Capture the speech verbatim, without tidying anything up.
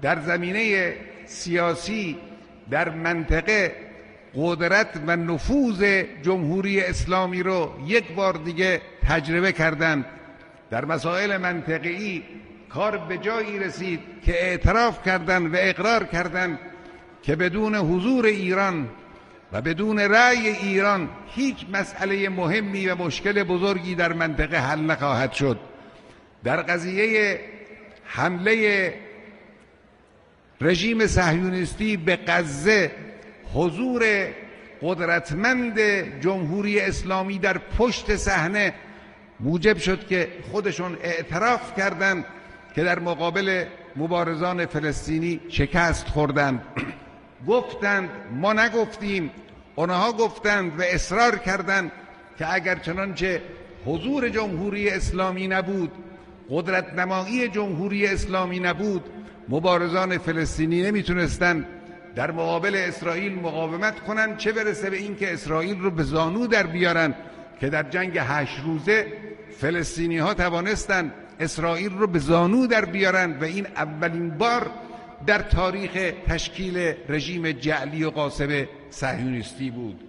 در زمینه سیاسی در منطقه قدرت و نفوذ جمهوری اسلامی رو یک بار دیگه تجربه کردند. در مسائل منطقه‌ای کار به جایی رسید که اعتراف کردند و اقرار کردند که بدون حضور ایران و بدون رأی ایران هیچ مسئله مهمی و مشکل بزرگی در منطقه حل نخواهد شد. در قضیه حمله رژیم صهیونیستی به غزه حضور قدرتمند جمهوری اسلامی در پشت صحنه موجب شد که خودشون اعتراف کردند که در مقابل مبارزان فلسطینی شکست خوردند. گفتند ما نگفتیم، اونها گفتند و اصرار کردند که اگر چنانچه حضور جمهوری اسلامی نبود، قدرت نمایی جمهوری اسلامی نبود، مبارزان فلسطینی نمیتونستند در مقابل اسرائیل مقاومت کنند، چه برسه به این که اسرائیل رو به زانو در بیارن که در جنگ هشت روزه فلسطینی ها توانستند اسرائیل رو به زانو در بیارن و این اولین بار در تاریخ تشکیل رژیم جعلی و غاصب صهیونیستی بود.